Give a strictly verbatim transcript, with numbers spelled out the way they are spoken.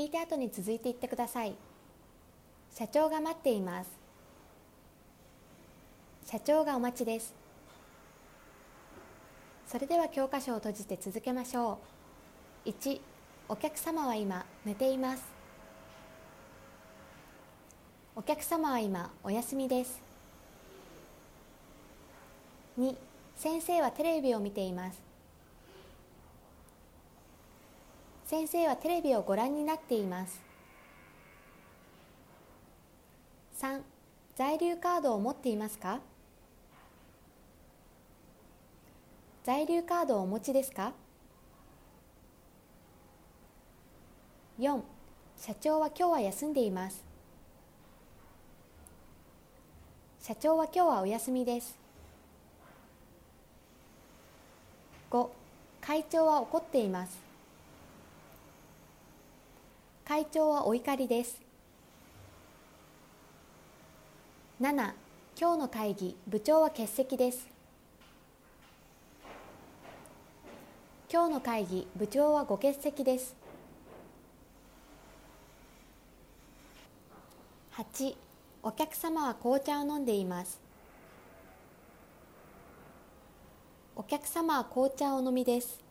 聞いた後に続いていってください。社長が待っています。社長がお待ちです。それでは教科書を閉じて続けましょう。いち、お客様は今寝ています。お客様は今お休みです。に、先生はテレビを見ています。先生はテレビをご覧になっています。さん、在留カードを持っていますか？在留カードをお持ちですか？よん、社長は今日は休んでいます。社長は今日はお休みです。ご、会長は怒っています。会長はお怒りです。なな、今日の会議、部長は欠席です。今日の会議、部長はご欠席です。はち、お客様は紅茶を飲んでいます。お客様は紅茶をお飲みです。